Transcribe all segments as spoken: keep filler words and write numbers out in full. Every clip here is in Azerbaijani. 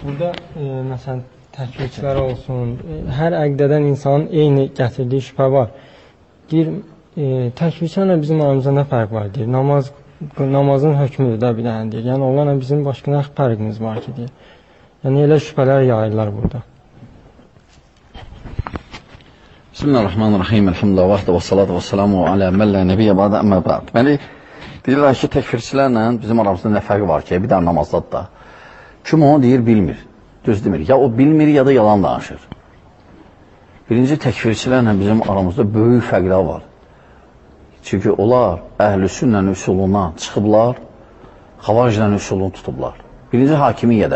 Burada, e, məsələn, təkfirçilər olsun, e, hər əqdədən insanın eyni gətirdiyi şübhə var. Deyir, e, təkfirçilərlə bizim aramızda nə fərq var, deyir. Namaz, namazın hökmüdür da bir dənə, deyir. Yəni, onlarla bizim başqa nə fərqimiz var ki, deyir. Yəni, elə şübhələr yayırlar burada. Bismillahirrahmanirrahim. Elhamdülillah, vahdə və salatu və selamu alə məllə nəbiyyə bədə əmmə bəd. Deməli, deyirlər ki, təkfirçilərlə bizim aramızda nə fərqi var ki, bir dənə namazdadır da. Kim onu deyir, bilmir, düz demir. Ya o bilmir, ya da yalan danışır. Birinci, təkfirçilərlə bizim aramızda böyük fərqlər var. Çünki onlar əhl-i sünnə üsuluna çıxıblar, xavariclə üsulunu tutublar. Birinci, hakimiyyədə.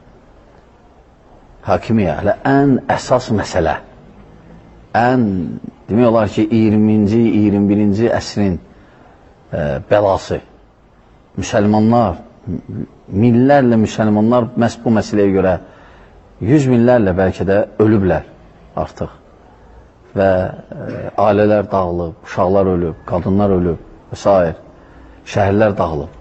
Hakimiyyə, hələ ən əsas məsələ. Ən, demək olar ki, iyirminci, iyirmi birinci əsrin e, bəlası. Müsəlmanlar, minlərlə müsəlmanlar məhz bu məsələyə görə yüz minlərlə bəlkə də ölüblər artıq. Və e, ailələr dağılıb, uşaqlar ölüb, qadınlar ölüb və s. Şəhərlər dağılıb.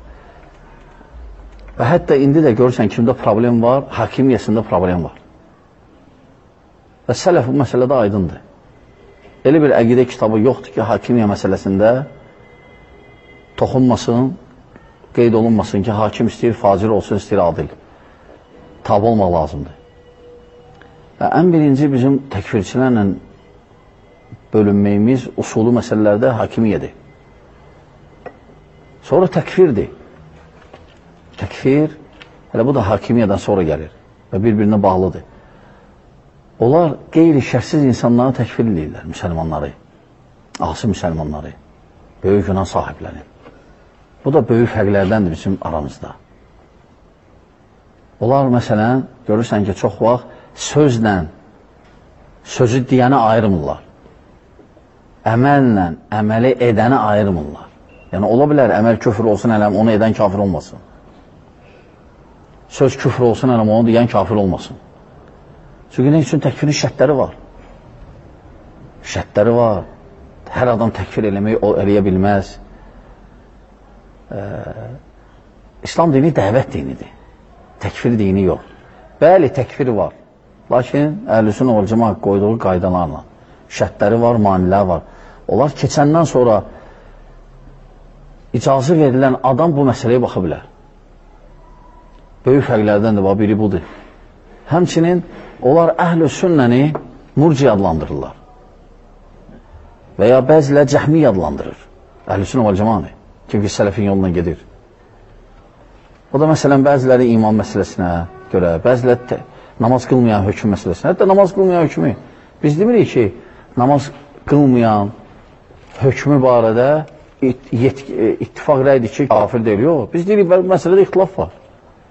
Və hətta indi də görürsən kimdə problem var, hakimiyyəsində problem var. Və sələf bu məsələdə aydındır. Elə bir əqidə kitabı yoxdur ki, hakimiyyə məsələsində toxunmasın, qeyd olunmasın ki, hakim istəyir, facir olsun, istəyir, adil. Tabi olmaq lazımdır. Və ən birinci bizim təkfirçilərlə bölünməyimiz usulü məsələlərdə hakimiyyədir. Sonra təkfirdir. Təkfir, hələ bu da hakimiyyədən sonra gəlir və bir-birinə bağlıdır. Onlar qeyri-şərsiz insanları təkfir edirlər, müsəlmanları, asi müsəlmanları, böyük günah sahibləri. Bu da böyük fərqlərdəndir bizim aramızda. Onlar, məsələn, görürsən ki, çox vaxt sözlə, sözü deyəni ayırmırlar. Əməllə, əməli edəni ayırmırlar. Yəni, ola bilər, əməl küfür olsun, ələm, onu edən kafir olmasın. Söz küfür olsun, ələm, onu deyən kafir olmasın. Çünki nə üçün təkfirin şərtləri var? Şərtləri var. Hər adam təkfir eləmək, eləyə bilməz. Ee, İslam dini dəvət dinidir. Təkfir dini yox. Bəli, təkfir var. Lakin əhl-i-sünnə vəl cəmaət qoyduğu qaydalarla. Şərtləri var, manilər var. Onlar keçəndən sonra icazə verilən adam bu məsələyə baxa bilər. Böyük fərqlərdən də var, biri budur. Həmçinin onlar əhl-i sünnəni murci adlandırırlar. Və ya bəzilər cəhmi adlandırır. Əhl-i sünnə vəl cəmaət. Kim ki, sələfin yoluna gedir. O da məsələn, bəziləri iman məsələsinə görə, bəziləri namaz qılmayan hökm məsələsinə, hətta namaz qılmayan hökmü. Biz demirik ki, namaz qılmayan hökmü barədə it ittifaq rəydir ki, kafir deyil. Yox, biz deyirik, bu məsələdə ixtilaf var.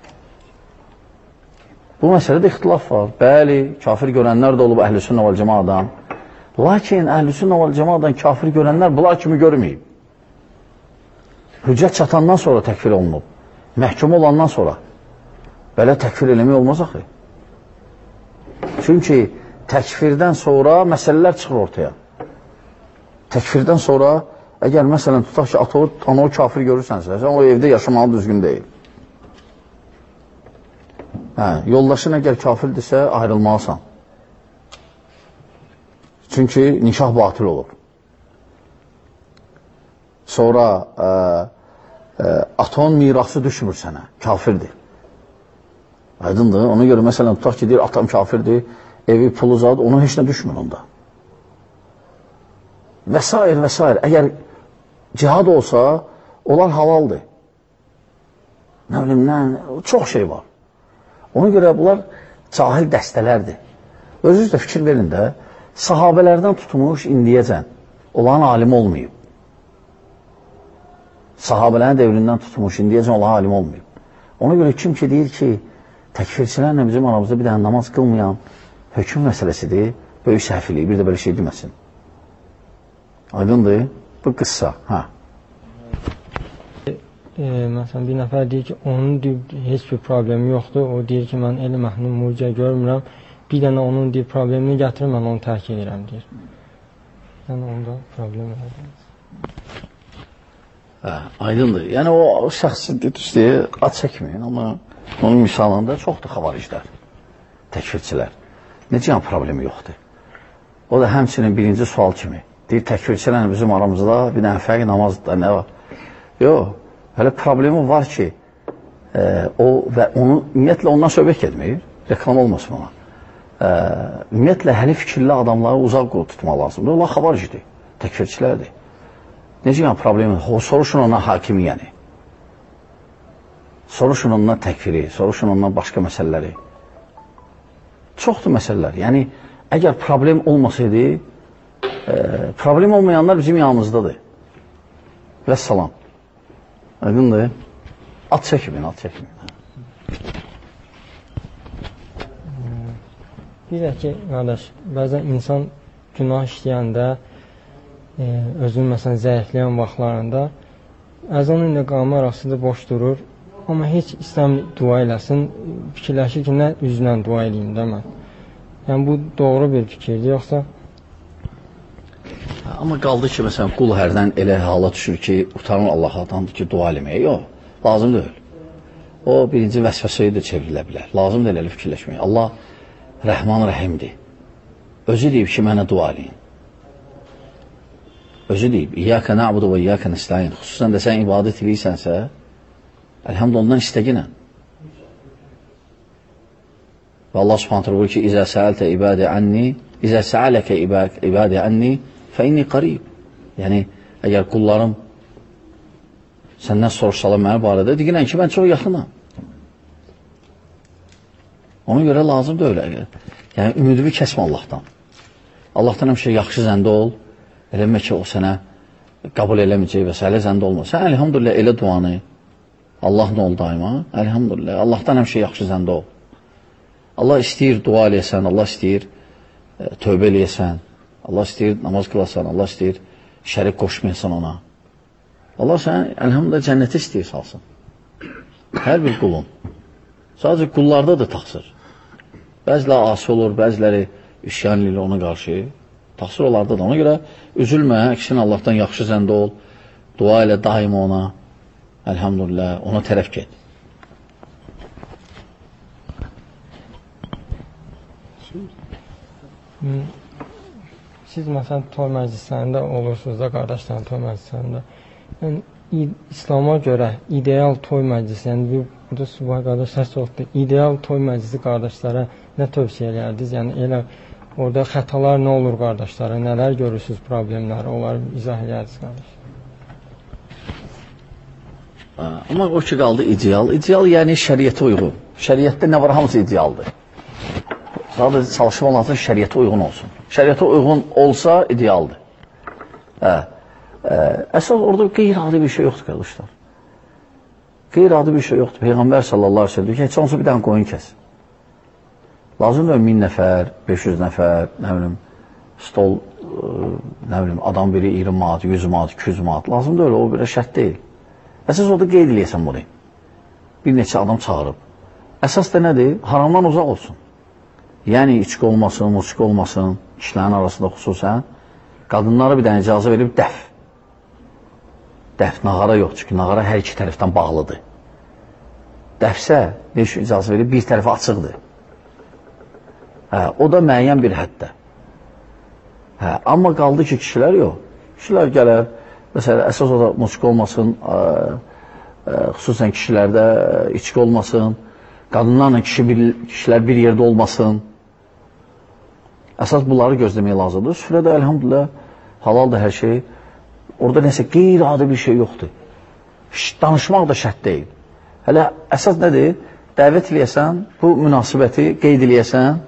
Bu məsələdə ixtilaf var. Bəli, kafir görənlər də olub əhl-i sünnə vəl cəmaədən. Lakin əhl-i sünnə vəl cəmaədən kafir görənlər bunlar kimi görməyib. Hüccət çatandan sonra təkfir olunub. Məhkum olandan sonra. Belə təkfir eləmək olmaz axı. Çünki təkfirdən sonra məsələlər çıxır ortaya. Təkfirdən sonra, əgər məsələn tutaq ki, atoğu, anoğu kafir görürsənsə, sən o evdə yaşamağı düzgün deyil. Hə, yoldaşın əgər kafirdirsə, ayrılmalısan. Çünki nikah batil olur. Sonra ə, ə, aton mirası düşmür sənə, kafirdir. Aydındır, ona görə məsələn tutaq ki, deyir, atam kafirdir, evi, pulu zad, ona heç nə düşmür onda. Və s. və s. Əgər cihad olsa, onlar halaldır. Nə bilim, nə, çox şey var. Ona görə bunlar cahil dəstələrdir. Özünüz də fikir verin də, sahabələrdən tutmuş indiyəcən, onların alimi olmayıb. Sahabələrin devrindən tutmuş indiyəcən onların alimi olmayıb. Ona görə kim ki deyir ki, təkfirçilərlə bizim aramızda bir dənə namaz qılmayan hökm məsələsidir, böyük səhviliyi, bir də belə şey deməsin. Aydındır, bu qıssa. Hə. E, məsələn, bir nəfər deyir ki, onun deyir, heç bir problemi yoxdur. O deyir ki, mən elm əhlini murciə görmürəm. Bir dənə onun deyir, problemini gətirir, mən onu tərk edirəm, deyir. Yəni, onda problem edir. Hə, aydındır. Yəni, o, o şəxsi deyir, ad çəkməyin, amma Onun misalında çoxdur xavariclər, təkfirçilər. Necə yəni problemi yoxdur? O da həmçinin birinci sual kimi. Deyir, təkfirçilərlə bizim aramızda bir dənə fərq namazda nə var? Yox, hələ problemi var ki, e, o və onu ümumiyyətlə ondan söhbət etmir, reklam olmasın ona. E, ümumiyyətlə, həli fikirli adamları uzaq tutmaq lazımdır. Onlar xavaricidir, təkfirçilərdir. Necə yəni problemi? Soruşun ona hakimi yəni. Soruşun ondan təkfiri, soruşun ondan başqa məsələləri. Çoxdur məsələlər. Yəni, əgər problem olmasaydı, e, problem olmayanlar bizim yanımızdadır. Və salam. Aydındır. At çəkimin, at çəkimin. Bir də ki, qardaş, bəzən insan günah işləyəndə, e, özünün məsələn zəifləyən vaxtlarında əzan ilə qamə arasında boş durur. Amma heç istəmir dua eləsin, fikirləşir ki, nə üzlə dua eləyim də mən. Yəni, bu doğru bir fikirdir, yoxsa? Amma qaldı ki, məsələn, qul hərdən elə hala düşür ki, utanır Allah'adandır ki, dua eləməyə. Yox, lazım deyil. O, birinci vəsvəsəyə də çevrilə bilər. Lazım deyil elə fikirləşməyə. Allah Rəhman Rəhimdir. Özü deyib ki, mənə dua eləyin. Özü deyib, İyyəkə na'budu və İyyəkə nəstəyin. Xüsusən də sən ibadət eləyirsənsə, əlhamdülillah ondan istəginə. Və Allah subhanətə buyur ki, İzə səəltə ibadə ənni, İzə səələkə ibadə ənni, fə inni qarib. Yəni, əgər qullarım səndən soruşsalar mənə barədə, deyilən ki, mən çox yaxınam. Ona görə lazım da öyle. Yəni, ümidini kəsmə Allahdan. Allahdan həmişə yaxşı zəndə ol, eləmə ki, o sənə qəbul eləməyəcək və s. elə zəndə olma. Sən, əlhamdülillah, elə duanı, Allah nə ol daima, əlhamdülillah, Allahdan həmişə yaxşı zəndə ol. Allah istəyir dua eləyəsən, Allah istəyir e, tövbə eləyəsən, Allah istəyir namaz qılasan, Allah istəyir şərik qoşmayasan ona. Allah sən, əlhamdülillah, cənnəti istəyir salsın. Hər bir qulun. Sadəcə qullarda da taxsır. Bəziləri asi olur, bəziləri üsyan ilə ona qarşı. Taxsir olardı da. Ona görə üzülmə, əksinə Allahdan yaxşı zəndə ol, dua ilə daima ona, əlhamdülillah, ona tərəf get. Siz məsələn toy məclislərində olursunuz da, qardaşların toy məclislərində. Yəni, İslama görə ideal toy məclisi, yəni burada subay qardaşlar çoxdur, ideal toy məclisi qardaşlara nə tövsiyə edərdiniz? Yəni, elə orada xətalar nə olur qardaşlara, nələr görürsünüz problemləri, onları izah edərdiniz qardaş. Amma o ki qaldı ideal. İdeal yəni şəriyyətə uyğun. Şəriyyətdə nə var, hamısı idealdır. Sadəcə çalışma lazım şəriyyətə uyğun olsun. Şəriyyətə uyğun olsa idealdır. Hə. Əsas orada qeyri-adi bir şey yoxdur, qardaşlar. Qeyri-adi bir şey yoxdur. Peyğəmbər sallallahu aleyhi ve sellem ki, heç olsa bir dənə qoyun kəs. Lazımdır min nəfər, beş yüz nəfər, nə bilim, stol, nə bilim, adam biri iyirmi manat, yüz manat, iki yüz manat. Lazımdır öyle, o bir şərt deyil. Əsas orada qeyd eləyəsən bunu. Bir neçə adam çağırıb. Əsas da nədir? Haramdan uzaq olsun. Yəni, içki olmasın, musiqi olmasın, kişilərin arasında xüsusən. Qadınlara bir dənə icazə verib dəf. Dəf, nağara yox, çünki nağara hər iki tərəfdən bağlıdır. Dəfsə, bir icazə verib, bir tərəfi açıqdır. Hə, o da müəyyən bir həddə. Hə, amma qaldı ki, kişilər yox. Kişilər gələr, məsələn, əsas o da musiqi olmasın, ə, ə, xüsusən kişilərdə içki olmasın, qadınlarla kişi bir, kişilər bir yerdə olmasın. Əsas bunları gözləmək lazımdır. Süfrədə, əlhamdülillah, halal da hər şey. Orada nəsə qeyri-adi bir şey yoxdur. Danışmaq da şərt deyil. Hələ əsas nədir? Dəvət eləyəsən, bu münasibəti qeyd eləyəsən.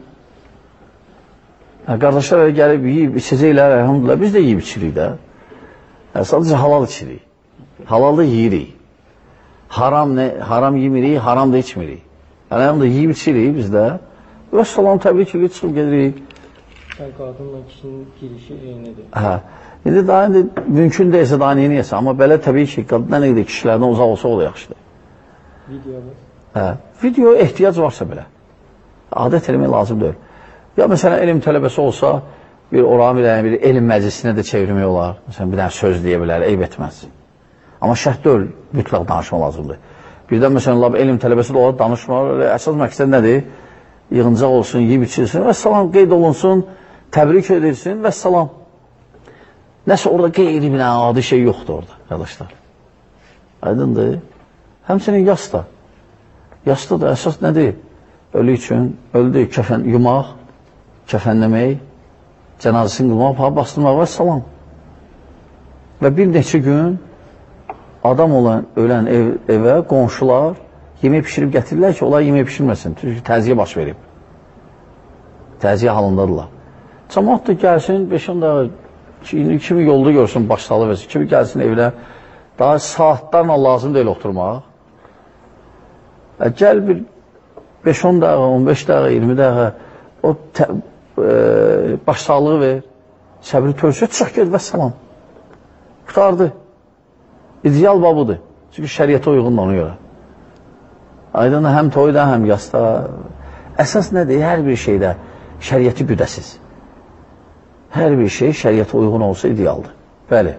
Qardaşlar gəlib, yiyib, içəcəklər, əlhamdülillah, biz də yiyib içirik də. Sadəcə halal içirik. Halal da yiyirik. Haram, nə, haram yemirik, haram da içmirik. Əlhamdülillah, yiyib içirik biz də. Və salam, təbrik edirik, çıxıb gedirik. Qadınla kişinin girişi eynidir. Hə. İndi daha indi mümkün deyilsə daha neyini yesə. Amma belə təbii ki, qadınlar nə qədər kişilərdən uzaq olsa o da yaxşıdır. Video var. Hə. Video ehtiyac varsa belə. Adət eləmək lazım deyil. Ya məsələn, elm tələbəsi olsa, bir oranı bir, bir elm məclisinə də çevirmək olar. Məsələn, bir dənə söz deyə bilər, eyb etməz. Amma şərt deyil, mütləq danışma lazımdır. Birdən, məsələn, lab, elm tələbəsi də olar, danışmar. Əsas məqsəd nədir? Yığıncaq olsun, yiyib içilsin və salam, qeyd olunsun, təbrik edilsin və salam. Nəsə orada qeyri bir adi şey yoxdur orada, qardaşlar. Aydındır. Həmçinin yas da. Yasda da əsas nədir? Ölü üçün, öldü, kəfən yumaq, kəfənləmək, cənazəsini qılmaq, paha bastırmaq və salam. Və bir neçə gün adam olan, ölən ev, evə qonşular yemək pişirib gətirirlər ki, onlar yemək pişirməsin. Çünki təziyə baş verib. Təziyə halındadırlar. Cəmaat da gəlsin, beş-on dəqiqə, kimi yolda görsün, başsalı versin, kimi gəlsin evinə, daha saatlarla lazım deyil oturmaq. E, gəl bir beş-on dəqiqə, on beş dəqiqə, iyirmi dəqiqə o tə, e, başsağlığı ver, səbri törsüyə, çıx ged və salam. Qutardı. İdeal babudur. Çünki şəriyyətə uyğundur ona görə. Aydın həm toyda, həm yasda. Əsas nədir? Hər bir şeydə şəriyyəti güdəsiz. Hər bir şey şəriyyətə uyğun olsa idealdır. Bəli.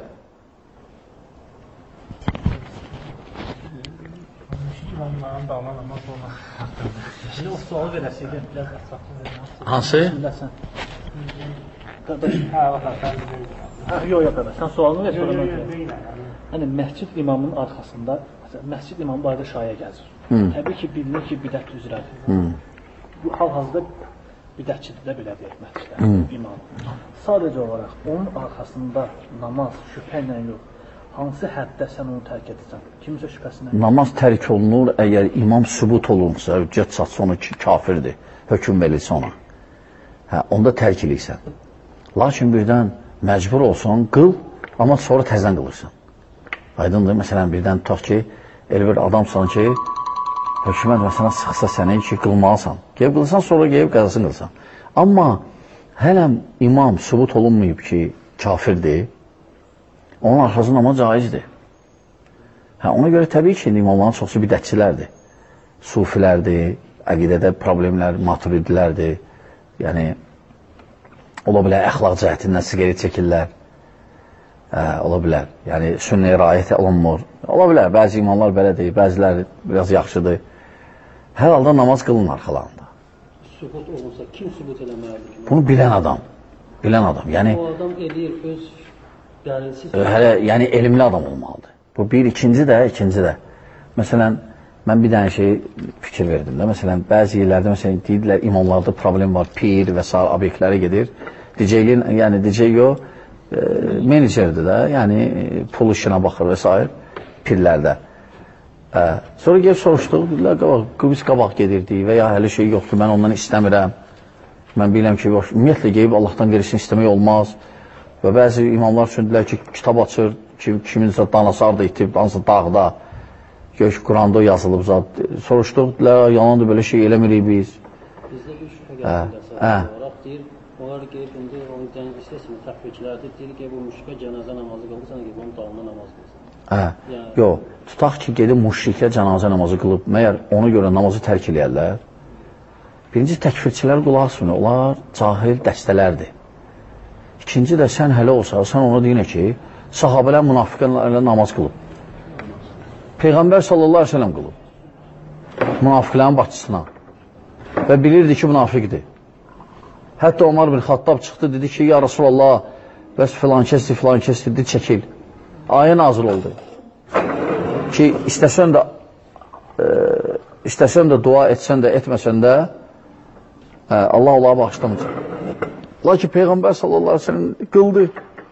Şimdi o sualı verəsiydim. Biraz əsaslı. Hansı? Qardaş, yox, yox, qardaş, sən sualını ver, sonra mən yəni, məscid imamının arxasında, məscid imamı barədə şaya gəzir. Təbii ki, bilinir ki, bidət üzrədir. Bu hal-hazırda bidətçidir də belə deyək məsciddə, imam. Sadəcə olaraq, onun arxasında namaz şübhə ilə yox, hansı həddə sən onu tərk edirsən? Kimsə şübhəsindən? Namaz tərk olunur, əgər imam sübut olunsa, hüccət çatsa onu kafirdir, hökm verilsə ona. Hə, onda tərk edirsən. Lakin birdən məcbur olsan, qıl, amma sonra təzdən qılırsan. Aydındır, məsələn, birdən tutaq ki, elə bir adamsan ki, hökumət məsələn sıxsa səni ki, qılmalısan. Qeyb qılırsan, sonra qeyb qəzasını qılırsan. Amma hələm imam sübut olunmayıb ki, kafirdir, onun arxası namaz caizdir. Hə, ona görə təbii ki, imamların çoxsu bidətçilərdir. Sufilərdir, əqidədə problemlər, maturidilərdir. Yəni, ola bilər, əxlaq cəhətindən siqaret çəkirlər. Hə, ola bilər. Yəni, sünnəyə rayət olunmur. Ola bilər, bəzi imanlar belədir, bəziləri biraz yaxşıdır. Hər halda namaz qılın arxalarında. Sübut olunsa, kim sübut eləməlidir? Bunu bilən adam. Bilən adam. Yəni, o adam edir, öz gəlirsiz... Hələ, yəni, elmli adam olmalıdır. Bu bir, ikinci də, ikinci də. Məsələn, mən bir dənə şey fikir verdim də. Məsələn, bəzi yerlərdə, məsələn, deyirlər, imamlarda problem var, pir və s. obyektlərə gedir. D J-liyin, yəni D J yox, e, menecerdir də, yəni pul işinə baxır və s. pirlərdə. Hə. Sonra gelib soruşduq, dedilər, biz qabaq gedirdik və ya hələ şey yoxdur, mən ondan istəmirəm. Mən biləm ki, ümumiyyətlə gelib Allahdan verisini istəmək olmaz. Və bəzi imamlar düşündülər ki, kitab açır, kim, kiminsə danası arda itib, danası dağda, gök Quranda yazılıb zat. Soruşduq, dedilər, yalandır, belə şey eləmirik biz. Bizdə bir şübhə gəlsin olaraq deyir, onlar qeyb indi, onun istəsin, təhvəklərdir, deyir ki, bu müşrikə cənazə namazı qılırsan ki, onun dalına namaz qılsın. Hə, yox, tutaq ki, gedib müşrikə cənazə namazı qılıb, məyər ona görə namazı tərk eləyərlər. Birinci təkfirçilər qulaq asmır, onlar cahil dəstələrdir. İkinci də sən hələ olsa, sən ona deyinə ki, sahabələr münafiqlərlə namaz qılıb. Peyğəmbər sallallahu aleyhi ve sellem qılıb. Münafiqlərin başçısına. Və bilirdi ki, münafiqdir. Hətta Omar bin Xattab çıxdı, dedi ki, ya Rasulallah, bəs filan kəsdir, filan kəsdir, dedi, çəkil. Ayə nazil oldu. Ki, istəsən də, e, istəsən də dua etsən də, etməsən də, hə, Allah Allah'a bağışlamayacaq. Lakin Peyğəmbər sallallahu aleyhi ve sellem qıldı.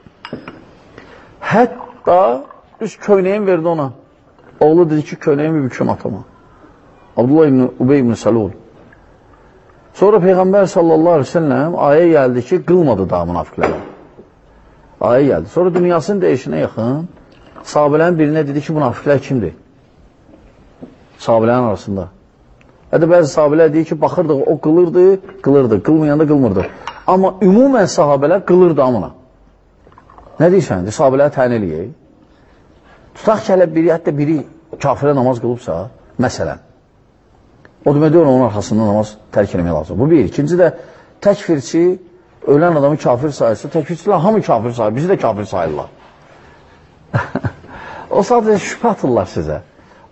Hətta üz köynəyin verdi ona. Oğlu dedi ki, köynəyimi büküm atama. Abdullah ibn Ubey ibn Salul. Sonra Peyğəmbər sallallahu aleyhi ve sellem ayə gəldi ki, qılmadı daha münafiqlərə. Ayə gəldi. Sonra dünyasının dəyişinə yaxın sahabələrin birinə dedi ki, münafiqlər kimdir? Sahabələrin arasında. Hətta bəzi sahabələr deyir ki, baxırdıq, o qılırdı, qılırdı, qılmayanda qılmırdı. Amma ümumən sahabələr qılırdı amına. Nə deyirsən? Sahabələri təyin eləyək. Tutaq ki, hələ biri, hətta biri kafirə namaz qılıbsa, məsələn, o demək onun arxasında namaz tərk eləmək lazım. Bu bir. İkinci də təkfirçi, ölən adamı kafir sayırsa, təkfirçilər hamı kafir sayır, bizi də kafir sayırlar. O sadəcə şübhə atırlar sizə.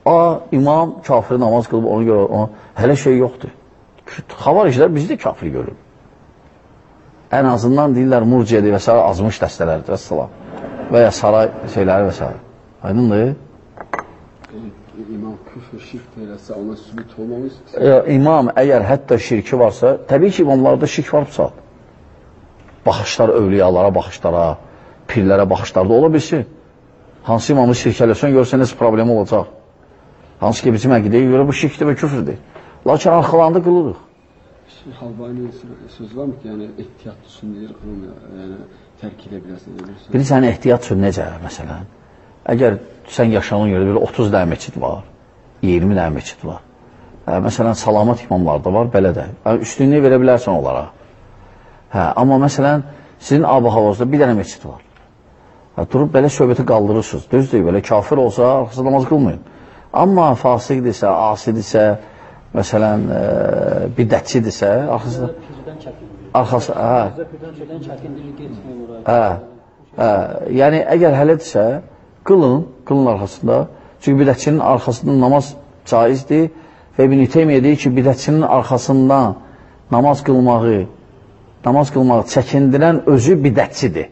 A, imam kafiri namaz qılıb, ona görə ona, hələ şey yoxdur. Xavariclər bizi də kafir görür. Ən azından deyirlər, murciyyədir və s. azmış dəstələrdir, əssalam. Və ya saray şeyləri və s. Aydındır? İmam küfür, şirk eləsə, ona sübut olmamış. İmam əgər hətta şirki varsa, təbii ki, imamlarda şirk varsa, baxışlar övliyalara, baxışlara, pirlərə baxışlarda ola bilsin. Hansı imamı şirk eləsən, görsən, nəsə problemi olacaq. Hansı ki, bizim əqidəyə görə bu şirkdir və küfürdür. Lakin arxalarında qılırıq. Şeyh Albani'nin sözü var mı ki, yəni ehtiyatlı sünnələr qılmıyor, yəni tərk edə bilərsən? Bilirsən, ehtiyat üçün necə, məsələn? Əgər sən yaşanan yerdə belə otuz dənə meçid var, iyirmi dənə meçid var. Hə, məsələn, salamat imamlarda var, belə də. Üstünlüyü verə bilərsən onlara. Hə, amma məsələn, sizin ab-havazda bir dənə meçid var. Hə, durub belə söhbəti qaldırırsınız. Düzdür, belə kafir olsa, arxası namaz qılmayın. Amma fasiqdirsə, asidirsə, məsələn, e, bidətçidirsə, arxası... Arxası, hə. Hə, hə, yəni, əgər hələdirsə, qılın, qılın arxasında. Çünki bidətçinin arxasında namaz caizdir və İbn-i Teymiyyə deyir ki, bidətçinin arxasından namaz qılmağı, namaz qılmağı çəkindirən özü bidətçidir.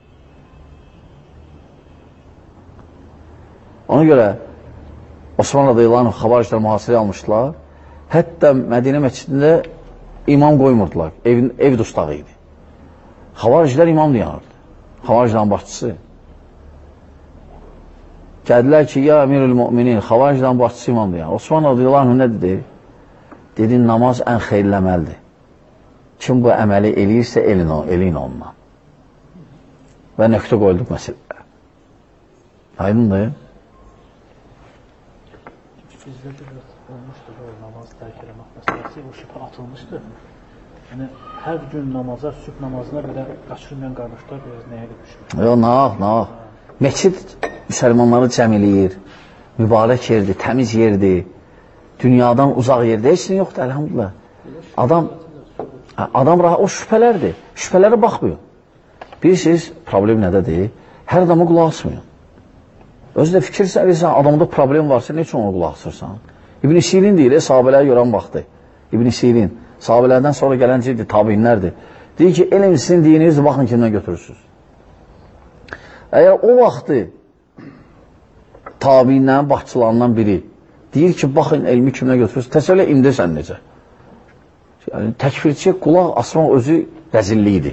Ona görə Osman radiyallahu anh xavariclər mühasirəyə almışdılar. Hətta Mədinə məscidində imam qoymurdular. Ev, ev dustağı idi. Xavariclər imam dayanırdı. Xavariclərin başçısı. Gəldilər ki, ya əmirül müminin, xavariclərin başçısı imam dayanır. Osman radiyallahu anh nə dedi? Dedi, namaz ən xeyirli əməldir. Kim bu əməli eləyirsə, elin, elin onunla. Və nöqtə qoyduq məsələyə. Aydındır? Bizdə də olmuşdur o namaz tərk eləmək məsələsi, o şübhə atılmışdır. Yəni, hər gün namaza, sübh namazına belə qaçırmayan qardaşlar biraz nəyə düşmür? Yox, naq, naq. Meçid müsəlmanları cəm eləyir, mübarək yerdir, təmiz yerdir, dünyadan uzaq yerdir, heç nə yoxdur, əlhamdülillah. Adam, adam rahat, o şübhələrdir, şübhələrə baxmıyor. Bilirsiniz, problem nədədir? Hər adamı qulaq asmıyor. Özü də fikir səhvirsən, adamda problem varsa, nə üçün ona qulaq asırsan? İbn-i Sirin deyir, e, sahabələrə görən vaxtı. İbn-i Sirin, sahabələrdən sonra gələncidir, tabinlərdir. Deyir ki, elm sizin dininiz, baxın kimdən götürürsünüz. Əgər o vaxtı tabinlərin başçılarından biri deyir ki, baxın elmi kimdən götürürsünüz, təsəvvürlə indi sən necə? Yəni, təkfirçiyə qulaq asmaq özü rəzilliyidir.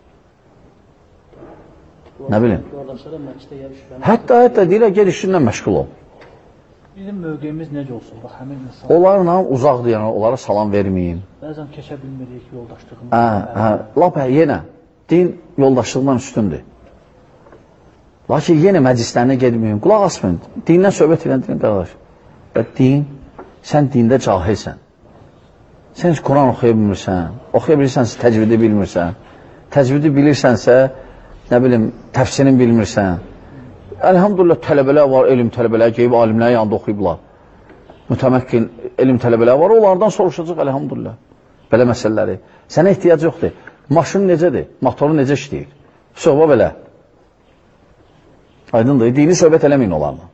Nə bilim? Hətta, hətta deyirlər, ged işinlə məşğul ol. Bizim mövqeyimiz necə olsun? Bax, həmin insan... Onlarla uzaqdır, yəni, onlara salam verməyin. Bəzən keçə bilmirik yoldaşlığımız. Hə, hə, lap hə, yenə, din yoldaşlıqdan üstündür. Lakin yenə məclislərinə gedməyin, qulaq asmayın, dindən söhbət edən din, qardaş. Və din, sən dində cahilsən. Sən heç Quran oxuya bilmirsən, oxuya bilirsənsə təcvidi bilmirsən, təcvidi bilirsənsə, nə bilim, təfsirini bilmirsən. Əlhamdülillah, tələbələr var, elm tələbələr qeyb alimlərin yanında oxuyublar. Mütəməkkin elm tələbələr var, onlardan soruşacaq, əlhamdülillah. Belə məsələləri. Sənə ehtiyac yoxdur. Maşın necədir? Motoru necə işləyir? Söhbə belə. Aydındır, dini söhbət eləməyin onlarla.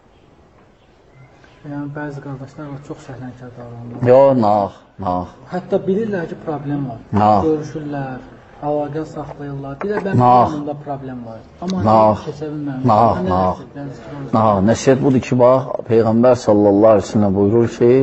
Yəni, bəzi qardaşlar var, çox səhlənkar davranırlar. Yox, nax, nax. Hətta bilirlər ki, problem var. Nax. Görüşürlər, əlaqə saxlayırlar. Bir də bəzi yanında problem var. Amma nax, keçə bilməm. nax, nax. Nax, nəsiyyət budur ki, bax, Peyğəmbər sallallahu aleyhi ve sellem buyurur ki,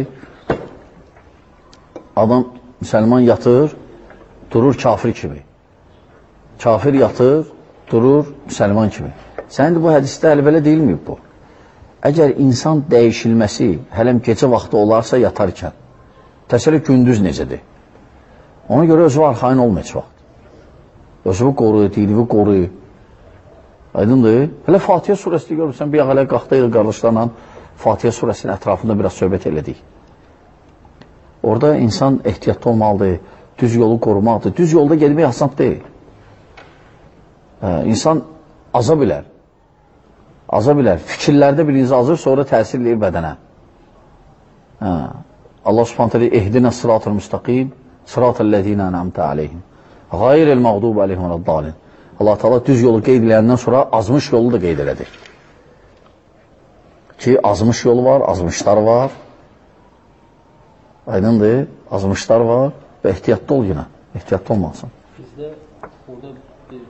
adam, müsəlman yatır, durur kafir kimi. Kafir yatır, durur müsəlman kimi. Sənin bu hədisdə hələ belə deyilməyib bu. Əgər insan dəyişilməsi hələm gecə vaxtı olarsa yatarkən, təsəli gündüz necədir? Ona görə özü arxain olma heç vaxt. Özü qoru, dinivi qoru. Aydındır? Hələ Fatihə surəsini görürsən, bir hələ qalxdayıq qardaşlarla Fatihə surəsinin ətrafında biraz söhbət elədik. Orada insan ehtiyatlı olmalıdır, düz yolu qorumaqdır. Düz yolda gedmək asan deyil. Hə, insan aza bilər. Aza bilər. Fikirlərdə birinci azır, sonra təsir edir bədənə. Hə. Allah subhanətə deyir, ehdinə sırat-ı müstəqim, sırat-ı-ləzinə ənəmtə aleyhim. Qayril məğdub aleyhim rəddalin. Allah Teala düz yolu qeyd edəndən sonra azmış yolu da qeyd elədi. ki, azmış yolu var, azmışlar var. Aydındır, azmışlar var və ehtiyatlı ol yine. Ehtiyatlı olmalısın. Bizdə burada bir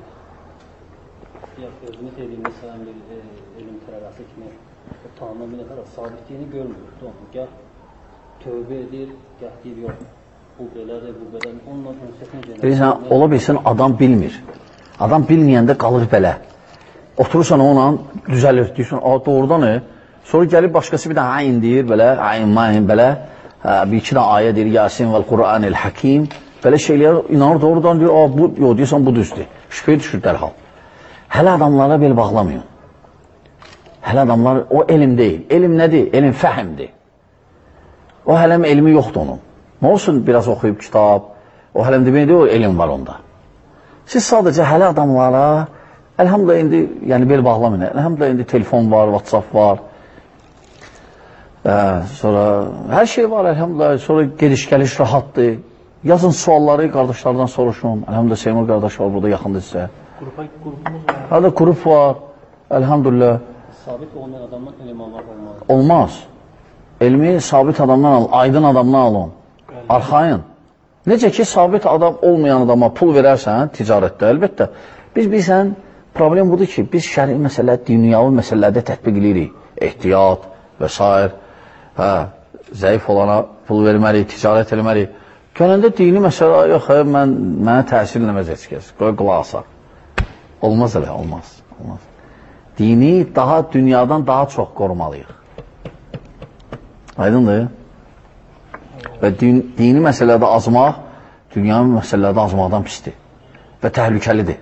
özümüz elimiz sənən bir elm tərəqəsi kimi tanınan bir nəfər sabitliyini görmürük. Gəh tövbə edir, gəh deyir, yox, bu belədir, bu belədir. Onunla ünsiyyətin gələk. Bilirsən, ola bilsin, adam bilmir. Adam bilməyəndə qalır belə. Oturursan onunla, düzəlir, deyirsən, doğrudan ne? Sonra gəlib başqası bir də ayn deyir, belə, ayn, mayn, belə. Bir iki də ayə deyir, Yasin vəl Qur'anil Hakim. Belə şeylər inanır, doğrudan deyir, bu, yox, deyirsən, bu düzdür. Şübhəyə düşür dərhal. Hələ adamlara bel bağlamayın. Hələ adamlar, o elm deyil. Elm nədir? Elm fəhimdir. O hələm elmi yoxdur onun. Nə olsun biraz oxuyub kitab, o hələm deməkdir, o elm var onda. Siz sadəcə hələ adamlara, əlhamdülillah indi, yəni bel bağlamayın, əlhamdülillah indi telefon var, WhatsApp var, Ə, sonra hər şey var, əlhamdülillah, sonra gediş-gəliş rahatdır. Yazın sualları qardaşlardan soruşun. Əlhamdülillah, Seymur qardaş var, burada yaxındır sizə. Qrupumuz var. Hədə qrup var, əlhamdülillah. Sabit olmayan adamdan elm almaq olmaz. Olmaz. Elmi sabit adamdan al, aydın adamdan alın. Arxayın. Necə ki, sabit adam olmayan adama pul verərsən, ticarətdə, əlbəttə. Biz bilsən, problem budur ki, biz şəri məsələ, dünyavi məsələlərdə tətbiq edirik. Ehtiyat və s. Hə, zəif olana pul verməliyik, ticarət eləməliyik. Gönəndə dini məsələ, yox, mən, mənə təsir eləməz heç kəs, qoy qulaq asaq. Olmaz elə, olmaz, olmaz. Dini daha, dünyadan daha çox qorumalıyıq. Aydındır? Və din, dini məsələdə azmaq, dünyanın məsələdə azmaqdan pisdir və təhlükəlidir.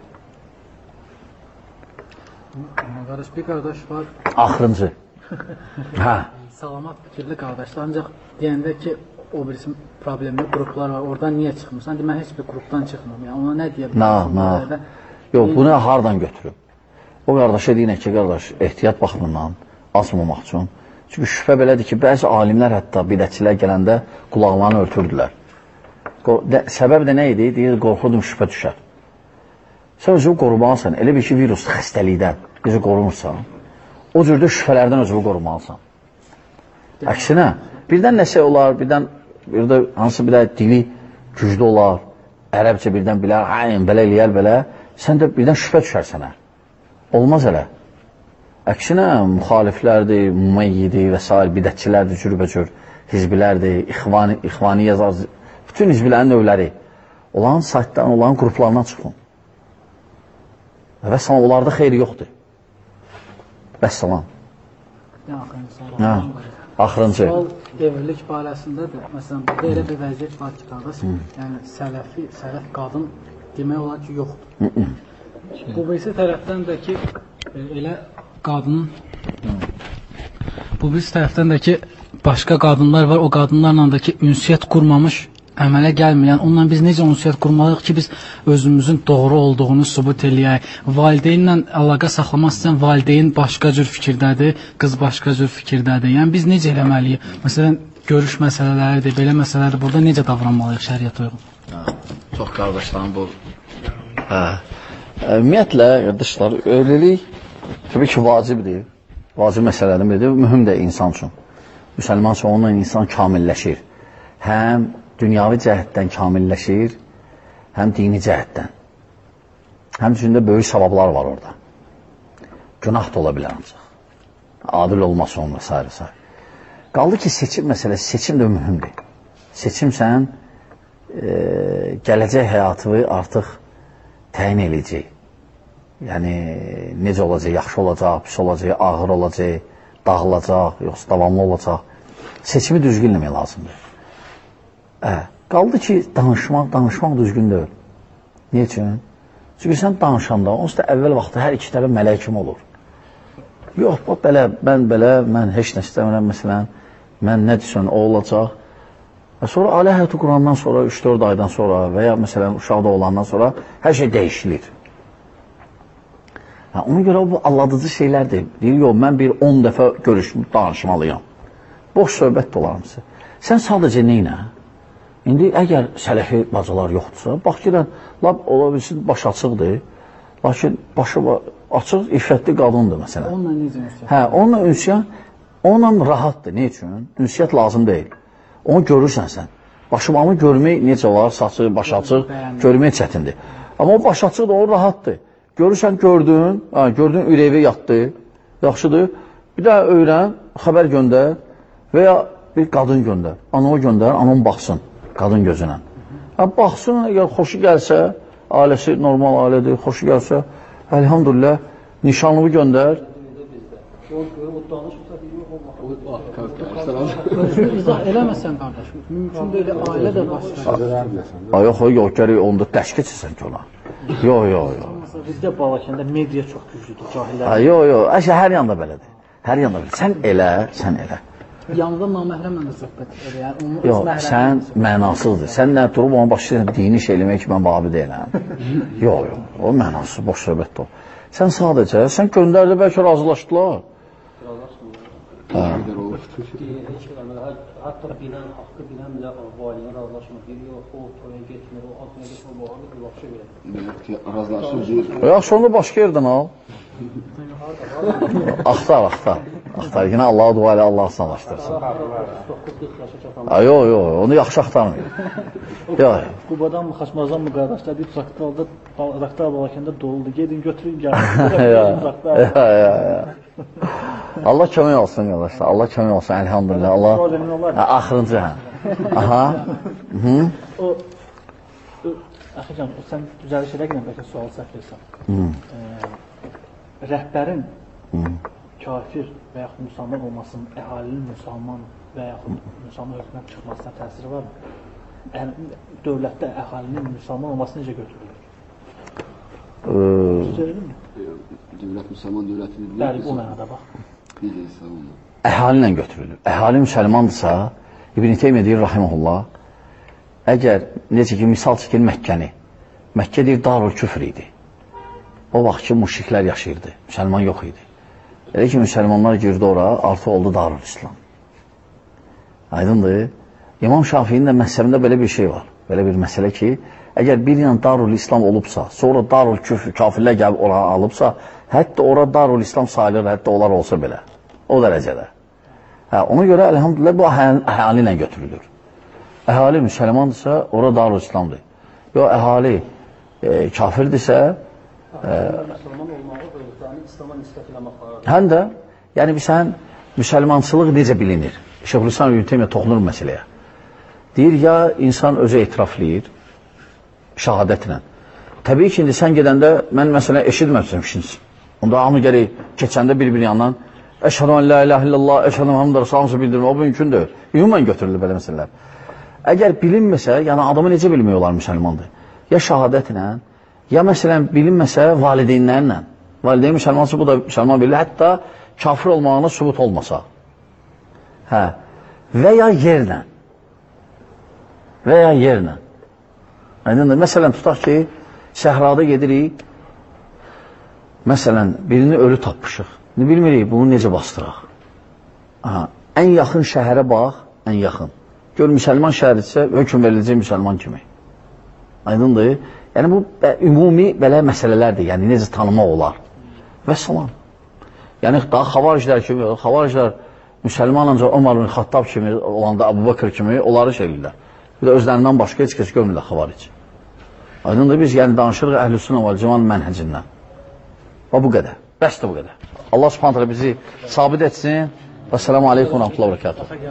Qardaş, bir qardaş var. Axırıncı. Hə. Salamat fikirli qardaşlar, ancaq deyəndə ki, o birisi problemli qruplar var, oradan niyə çıxmırsan? Mən heç bir qrupdan çıxmıram, yəni ona nə deyə bilirəm? Nə, nə? Yox, bunu hardan götürüb? O qardaşa deyinək ki, qardaş, ehtiyat baxımından asmamaq üçün. Çünki şübhə belədir ki, bəzi alimlər hətta bidətçilər gələndə qulaqlarını örtürdülər. Səbəb də nə idi? Deyir, qorxudum, şübhə düşər. Sən özünü qorumalısan, elə bir ki, virus xəstəlikdən bizi qorumursan, o cürdə şübhələrdən özünü qorumalısan. Əksinə, birdən nəsə olar, birdən bir də hansı bir də dili güclü olar, ərəbcə birdən bilər, hayn, belə eləyər, belə, sən də birdən şübhə düşər sənə. Olmaz elə. Əksinə, müxaliflərdir, mümeyyidir və s. bidətçilərdir, cürbəcür, hizbilərdir, ixvani, ixvani yazar, bütün hizbilərin növləri olan saytdan, olan qruplarından çıxın. Və salam, onlarda xeyri yoxdur. Vəssalam. Axırıncı. Sual evlilik barəsindədir. Məsələn, burada elə bir vəziyyət var ki, qardaş, yəni sələfi, sələf qadın demək olar ki, yoxdur. Bu birisi tərəfdən də ki, elə qadının bu birisi tərəfdən də ki, başqa qadınlar var, o qadınlarla da ki, ünsiyyət qurmamış, əmələ gəlməyən, onunla biz necə ünsiyyət qurmalıyıq ki, biz özümüzün doğru olduğunu sübut eləyək. Valideynlə əlaqə saxlamaq istəyən valideyn başqa cür fikirdədir, qız başqa cür fikirdədir. Yəni biz necə eləməliyik? Məsələn, görüş məsələləridir, belə məsələlərdir. Burada necə davranmalıyıq şəriət uyğun? Çox qardaşlarım bu. Ümumiyyətlə, qardaşlar, evlilik təbii ki, vacibdir. Vacib məsələlərdən biridir, mühüm də insan üçün. Müsəlman üçün onunla insan kamilləşir. Həm dünyavi cəhətdən kamilləşir, həm dini cəhətdən. Həmçində böyük savablar var orada. Günah da ola bilər ancaq. Adil olması onun və s. və s. Qaldı ki, seçim məsələsi, seçim də mühümdür. Seçim sən e, gələcək həyatı artıq təyin edəcək. Yəni, necə olacaq, yaxşı olacaq, pis olacaq, ağır olacaq, dağılacaq, yoxsa davamlı olacaq. Seçimi düzgün eləmək lazımdır. Hə, qaldı ki, danışmaq, danışmaq düzgün deyil. Niyə üçün? Çünki sən danışanda, onsuz da əvvəl vaxtda hər iki tərəf mələk kimi olur. Yox, bax, belə, mən belə, mən heç nə istəmirəm, məsələn, mən nə desən, o olacaq. Və sonra ailə həyatı qurandan sonra, üç dörd aydan sonra və ya məsələn, uşaqda olandan sonra hər şey dəyişilir. Hə, ona görə bu alladıcı şeylərdir. Deyir, yox, mən bir on dəfə görüşmü danışmalıyam. Boş söhbət də olarımsı. Sən sadəcə neynə? İndi əgər sələfi bacılar yoxdursa, bax girən, lab ola bilsin, baş açıqdır. Lakin başı açıq, iffətli qadındır, məsələn. Onunla necə ünsiyyət? Hə, onunla ünsiyyət, onunla rahatdır. Ne üçün? Ünsiyyət lazım deyil. Onu görürsən sən. Başımamı görmək necə var, saçı, baş açıq, görmək çətindir. Amma o baş açıq da o rahatdır. Görürsən, gördün, ha, gördün, ürəyivə yatdı, yaxşıdır. Bir də öyrən, xəbər göndər və ya bir qadın göndər. Anamı göndər, anam baxsın qadın gözünə. Ha, baxsın, əgər xoşu gəlsə, ailəsi normal ailədir, xoşu gəlsə, əlhamdülillah, nişanlımı göndər. Özünü izah eləməsən, qardaş, mümkün deyil, ailə də başlayır. Ay, yox, yox, gərək onda dərs keçirsən ki ona. Yox, yox, yox. Bizdə Balakəndə media çox güclüdür, cahillər. Yox, yox, əşə hər yanda belədir. Hər yanda belədir. Sən elə, sən elə. Yanında naməhrəmlə də söhbət eləyər. Yox, sən mənasızdır. Sən nə durub ona başlayırsan, dini şey eləmək ki, mən babi deyiləm. Yox, yox, o mənasız, boş söhbətdir o. Sən sadəcə, sən göndərdi, bəlkə razılaşdılar. Hatta bilən, haqqı bilən bilə valiyyə razılaşmır. Yox, o toya getmir, o atmaya getmir, o haqqı bir başa verir. Demək ki, razılaşır. Yaxşı, onu başqa yerdən al. Axtar, axtar. Axtar, yine Allah'a dua ilə Allah sanaşdırsın. Yox, yox, onu yaxşı axtarmıyor. Yox. Qubadan mı, Xaçmazdan mı qardaşlar deyib, Zaqtalda, Zaqtal Balakəndə doludu. Gedin, götürün, gəlin. Allah kömək olsun, qardaşlar. Allah kömək olsun, elhamdülillah. Allah, axırıncı, hə. Aha. O, Əxican, sən düzəliş elə gələn bəlkə sual səhv etsən. Rəhbərin kafir və yaxud müsəlman olmasının əhalinin müsəlman və yaxud müsəlman hökmdən çıxmasına təsiri var mı? Yəni, dövlətdə əhalinin müsəlman olması necə götürülür? Düzəlilir mi? Dövlət müsəlman dövlətidir. Bəli, o mənada bax. Əhali ilə götürülür. Əhali müsəlmandırsa, İbn-i Teymiyyə deyir, rahiməhullah, əgər, necə ki, misal çəkir Məkkəni, Məkkə deyir, darul küfr idi. O vaxt ki, müşriklər yaşayırdı, müsəlman yox idi. Elə ki, müsəlmanlar girdi ora, artıq oldu darul İslam. Aydındır. İmam Şafiinin də məhzəbində belə bir şey var. Belə bir məsələ ki, əgər bir yan darul İslam olubsa, sonra darul küfr, kafirlər gəlib ora alıbsa, hətta ora darul İslam sayılır, hətta onlar olsa belə. O dərəcədə. Hə, ona görə, əlhamdülillah, bu əhali ilə götürülür. Əhali müsəlmandırsa, ora darul İslamdır. Yox, əhali e, kafirdirsə, Müsəlman olmağı özlərini İslama nisbət eləmək var. həm də, yəni sən müsəlmançılıq necə bilinir? Şeyxülislam İbn Teymiyyə toxunur məsələyə. Deyir, ya insan özü etiraflayır, şəhadətlə. Təbii ki, indi sən gedəndə, mən məsələn eşitməmişsin. Onda hamı gərək keçəndə bir-bir yandan Əşhədu ən la ilahe illallah, əşhədu Muhammed Rasulullah bildirmə, o mümkündür. Ümumən götürülür belə məsələlər. Əgər bilinməsə, yəni adamı necə bilmək olar müsəlmandır? Ya şəhadətlə, ya məsələn bilinməsə valideynlərlə. Valideyn müsəlmansı, bu da müsəlman bilir, hətta kafir olmağına sübut olmasa. Hə, və ya yerlə. Və ya yerlə. Aydındır, məsələn tutaq ki, səhrada gedirik, məsələn, birini ölü tapmışıq. Ne bilmirik, bunu necə bastıraq? Aha, ən yaxın şəhərə bax, ən yaxın. Gör, müsəlman şəhərdirsə, hökm veriləcək müsəlman kimi. Aydındır. Yəni, bu ümumi belə məsələlərdir, yəni necə tanımaq olar. Və salam. Yəni, daha xavariclər kimi, xavariclər müsəlman ancaq Ömər bin Xattab kimi, olanda Əbu Bakır kimi, onları şey edirlər. Bir də özlərindən başqa heç kəs görmürlər xavaric. Aydındır, biz yəni danışırıq Əhlüsünnə vəl Cəmaət mənhəcindən. Və bu qədər. Bəs də bu qədər. Allah subhanət hələ bizi sabit etsin. Və selamu aleykum və rəhmətullah və bərəkatuhu.